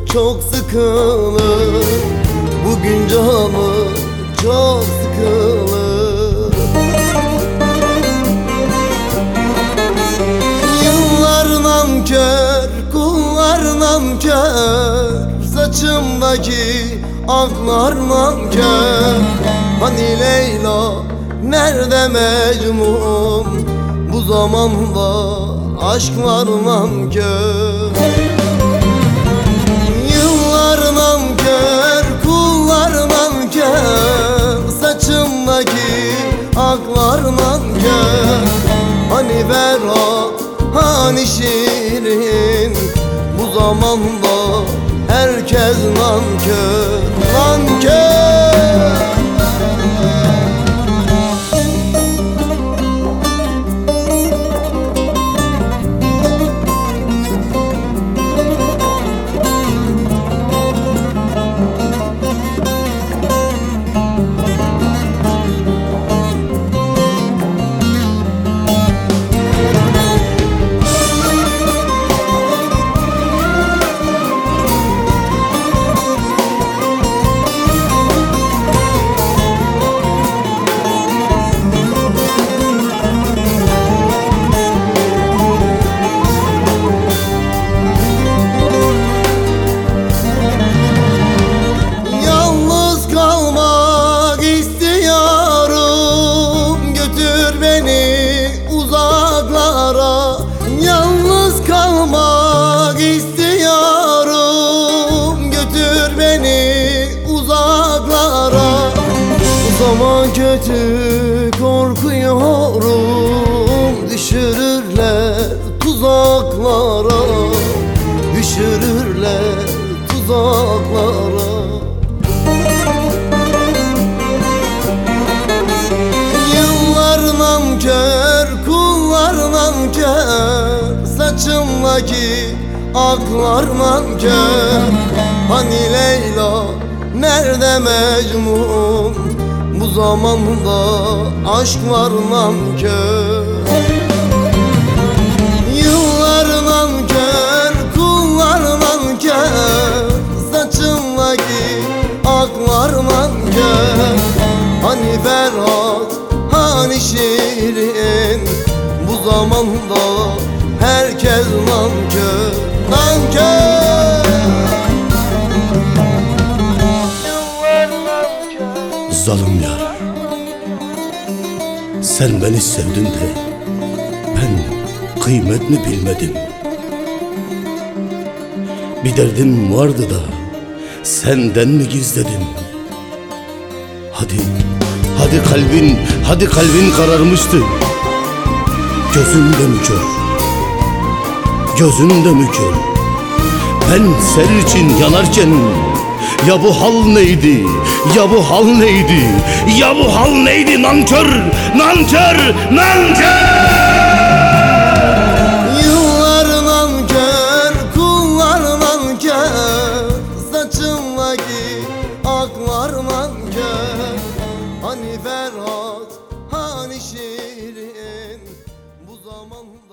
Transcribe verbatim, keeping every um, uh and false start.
çok sıkılır. Bugün canı çok sıkılır. Yıllar nankör, kullar nankör, saçımdaki aklar nankör. Hani Leyla, nerede Mecnun? Bu zamanda aşklar nankör. Yıllar nankör, kullar nankör, saçımdaki aklar nankör. Hani Berat, hani Şirin, bu zamanda herkes nankör, nankör. Yalnız kalmak istiyorum, götür beni uzaklara. Bu zaman kötü korkuyorum, düşürürler tuzaklara, düşürürler tuzaklara. Yıllar nankör, kullar nankör, saçımdaki aklar nankör. Hani Leyla, nerede Mecnun? Bu zamanda aşklar nankör. Yıllar nankör, kullar nankör, saçımdaki aklar nankör. Hani Berat, hani Şirin, bu zamanda herkes nankör, nankör. Zalim yar, sen beni sevdin de ben kıymetini bilmedim. Bir derdim vardı da senden mi gizledim? Hadi, hadi kalbin, hadi kalbin kararmıştı. Gözün de mü kör? Gözün de mü kör? Ben senin için yanarken ya bu hal neydi? Ya bu hal neydi? Ya bu hal neydi? Nankör, nankör, nankör! Yıllar nankör, kullar nankör, saçımdaki aklar nankör. Hani Berat, hani Şirin, bu zamanda